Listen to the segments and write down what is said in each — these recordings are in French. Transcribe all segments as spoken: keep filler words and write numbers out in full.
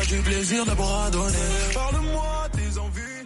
du plaisir d'abord à donner. Parle-moi tes envies.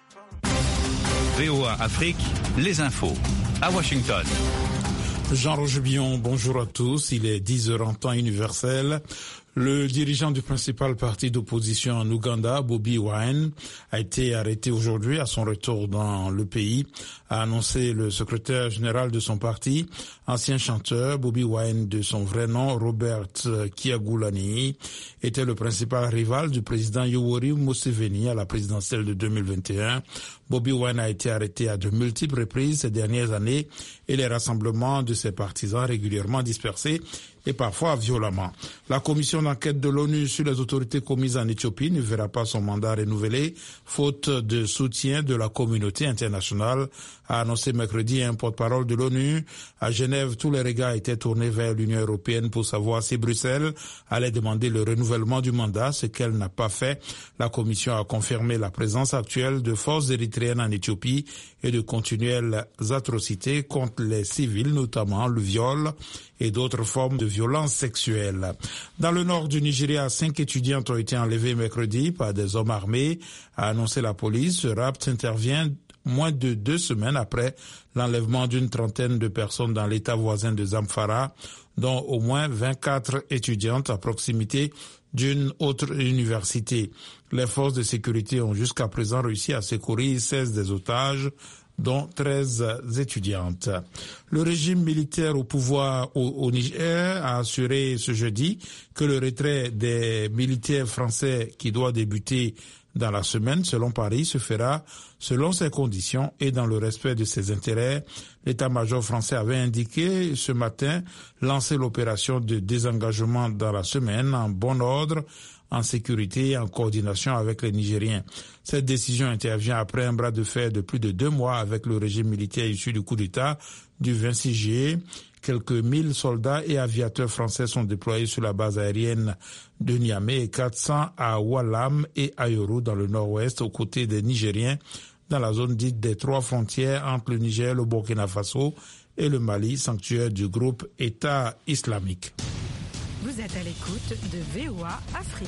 V O A Afrique, les infos, à Washington. Jean-Roger Billon, bonjour à tous. Il est dix heures en temps universel. Le dirigeant du principal parti d'opposition en Ouganda, Bobi Wine, a été arrêté aujourd'hui à son retour dans le pays, a annoncé le secrétaire général de son parti, ancien chanteur. Bobi Wine, de son vrai nom, Robert Kyagulanyi, était le principal rival du président Yoweri Museveni à la présidentielle de deux mille vingt et un. Bobi Wine a été arrêté à de multiples reprises ces dernières années et les rassemblements de ses partisans régulièrement dispersés et parfois violemment. La commission d'enquête de l'ONU sur les autorités commises en Éthiopie ne verra pas son mandat renouvelé, faute de soutien de la communauté internationale, a annoncé mercredi un porte-parole de l'ONU. À Genève, tous les regards étaient tournés vers l'Union européenne pour savoir si Bruxelles allait demander le renouvellement du mandat, ce qu'elle n'a pas fait. La commission a confirmé la présence actuelle de forces érythréennes en Éthiopie et de continuelles atrocités contre les civils, notamment le viol et d'autres formes de violence sexuelle. Dans le nord du Nigeria, cinq étudiantes ont été enlevées mercredi par des hommes armés, a annoncé la police. Ce rapt intervient moins de deux semaines après l'enlèvement d'une trentaine de personnes dans l'état voisin de Zamfara, dont au moins vingt-quatre étudiantes à proximité d'une autre université. Les forces de sécurité ont jusqu'à présent réussi à secourir seize des otages, dont treize étudiantes. Le régime militaire au pouvoir au, au Niger a assuré ce jeudi que le retrait des militaires français qui doit débuter dans la semaine, selon Paris, se fera selon ses conditions et dans le respect de ses intérêts. L'état-major français avait indiqué ce matin lancer l'opération de désengagement dans la semaine en bon ordre, en sécurité et en coordination avec les Nigériens. Cette décision intervient après un bras de fer de plus de deux mois avec le régime militaire issu du coup d'État du vingt-six juillet. Quelques mille soldats et aviateurs français sont déployés sur la base aérienne de Niamey et quatre cents à Walam et Ayoru dans le nord-ouest aux côtés des Nigériens dans la zone dite des trois frontières entre le Niger, le Burkina Faso et le Mali, sanctuaire du groupe État islamique. Vous êtes à l'écoute de V O A Afrique.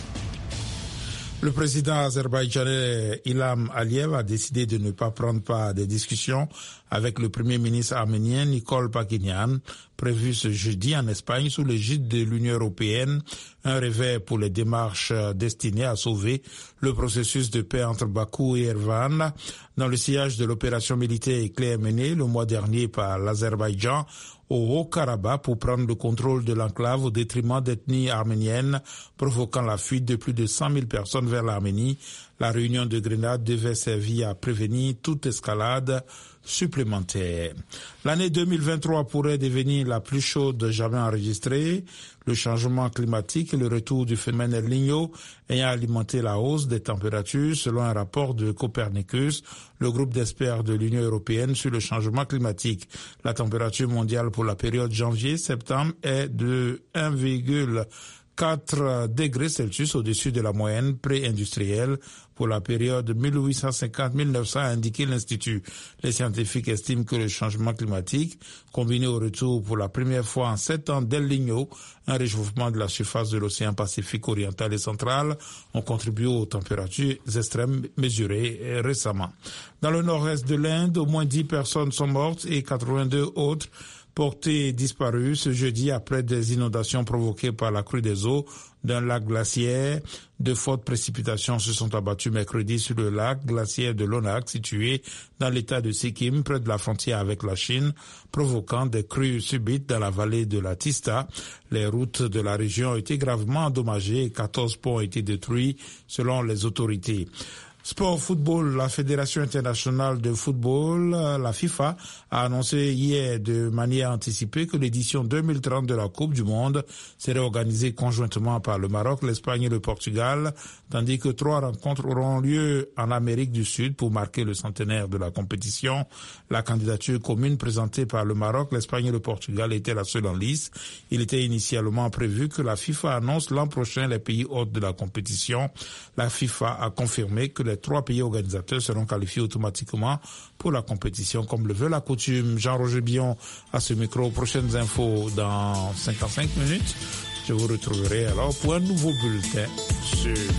Le président azerbaïdjanais Ilham Aliyev a décidé de ne pas prendre part à des discussions avec le premier ministre arménien Nikol Pachinian, prévu ce jeudi en Espagne sous l'égide de l'Union européenne, un revers pour les démarches destinées à sauver le processus de paix entre Bakou et Erevan. Dans le sillage de l'opération militaire éclair menée le mois dernier par l'Azerbaïdjan au Haut-Karabakh pour prendre le contrôle de l'enclave au détriment d'ethnies arméniennes, provoquant la fuite de plus de cent mille personnes vers l'Arménie. La réunion de Grenade devait servir à prévenir toute escalade supplémentaire. L'année deux mille vingt-trois pourrait devenir la plus chaude jamais enregistrée. Le changement climatique et le retour du phénomène El Niño ayant alimenté la hausse des températures, selon un rapport de Copernicus, le groupe d'experts de l'Union européenne sur le changement climatique. La température mondiale pour la période janvier-septembre est de un virgule quatre degrés Celsius au-dessus de la moyenne pré-industrielle pour la période mille huit cent cinquante à mille neuf cents, a indiqué l'Institut. Les scientifiques estiment que le changement climatique, combiné au retour pour la première fois en sept ans d'El Niño, un réchauffement de la surface de l'océan Pacifique oriental et central, ont contribué aux températures extrêmes mesurées récemment. Dans le nord-est de l'Inde, au moins dix personnes sont mortes et quatre-vingt-deux autres portés disparus ce jeudi après des inondations provoquées par la crue des eaux d'un lac glaciaire. De fortes précipitations se sont abattues mercredi sur le lac glaciaire de Lonak, situé dans l'état de Sikkim, près de la frontière avec la Chine, provoquant des crues subites dans la vallée de la Tista. Les routes de la région ont été gravement endommagées et quatorze ponts ont été détruits selon les autorités. Sport football, la Fédération internationale de football, la FIFA, a annoncé hier de manière anticipée que l'édition deux mille trente de la Coupe du Monde serait organisée conjointement par le Maroc, l'Espagne et le Portugal, tandis que trois rencontres auront lieu en Amérique du Sud pour marquer le centenaire de la compétition. La candidature commune présentée par le Maroc, l'Espagne et le Portugal était la seule en lice. Il était initialement prévu que la FIFA annonce l'an prochain les pays hôtes de la compétition. La FIFA a confirmé que les trois pays organisateurs seront qualifiés automatiquement pour la compétition, comme le veut la coutume. Jean-Roger Billon à ce micro. Prochaines infos dans cinquante-cinq minutes. Je vous retrouverai alors pour un nouveau bulletin sur